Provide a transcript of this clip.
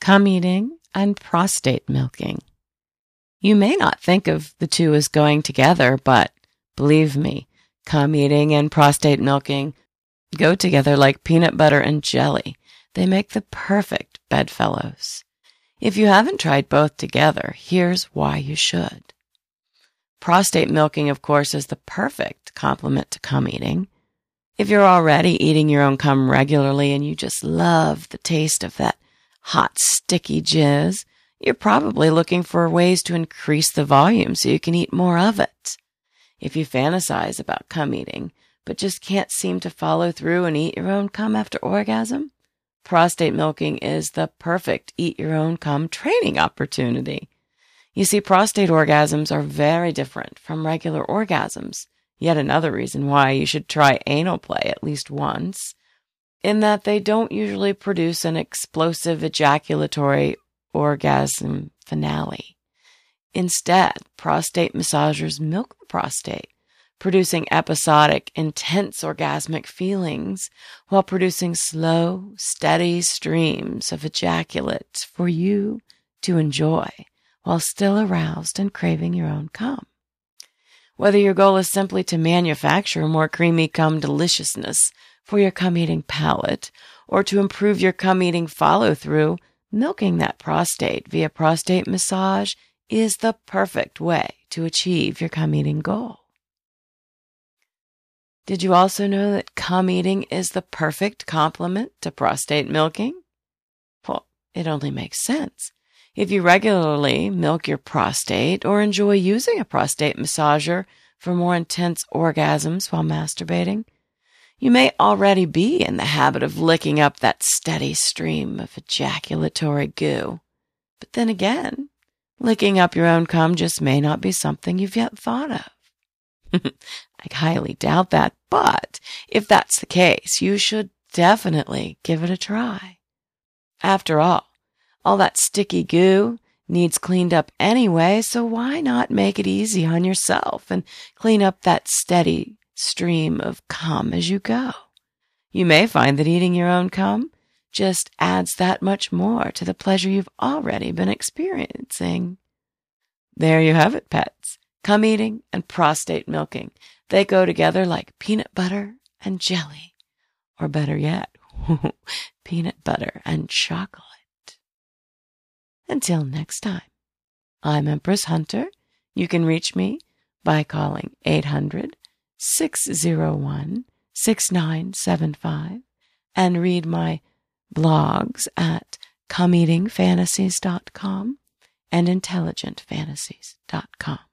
cum eating and prostate milking. You may not think of the two as going together, but believe me, cum eating and prostate milking go together like peanut butter and jelly. They make the perfect bedfellows. If you haven't tried both together, here's why you should. Prostate milking, of course, is the perfect complement to cum eating. If you're already eating your own cum regularly and you just love the taste of that hot, sticky jizz, you're probably looking for ways to increase the volume so you can eat more of it. If you fantasize about cum eating, but just can't seem to follow through and eat your own cum after orgasm, prostate milking is the perfect eat your own cum training opportunity. You see, prostate orgasms are very different from regular orgasms. Yet another reason why you should try anal play at least once, in that they don't usually produce an explosive ejaculatory orgasm finale. Instead, prostate massagers milk the prostate, producing episodic, intense orgasmic feelings while producing slow, steady streams of ejaculate for you to enjoy while still aroused and craving your own cum. Whether your goal is simply to manufacture more creamy cum deliciousness for your cum-eating palate or to improve your cum-eating follow-through, milking that prostate via prostate massage is the perfect way to achieve your cum-eating goal. Did you also know that cum eating is the perfect complement to prostate milking? Well, it only makes sense. If you regularly milk your prostate or enjoy using a prostate massager for more intense orgasms while masturbating, you may already be in the habit of licking up that steady stream of ejaculatory goo. But then again, licking up your own cum just may not be something you've yet thought of. I highly doubt that, but if that's the case, you should definitely give it a try. After all that sticky goo needs cleaned up anyway, so why not make it easy on yourself and clean up that steady stream of cum as you go? You may find that eating your own cum just adds that much more to the pleasure you've already been experiencing. There you have it, pets. Cum eating and prostate milking. They go together like peanut butter and jelly. Or better yet, peanut butter and chocolate. Until next time, I'm Empress Hunter. You can reach me by calling 800-601-6975 and read my blogs at cumeatingfantasies.com and intelligentfantasies.com.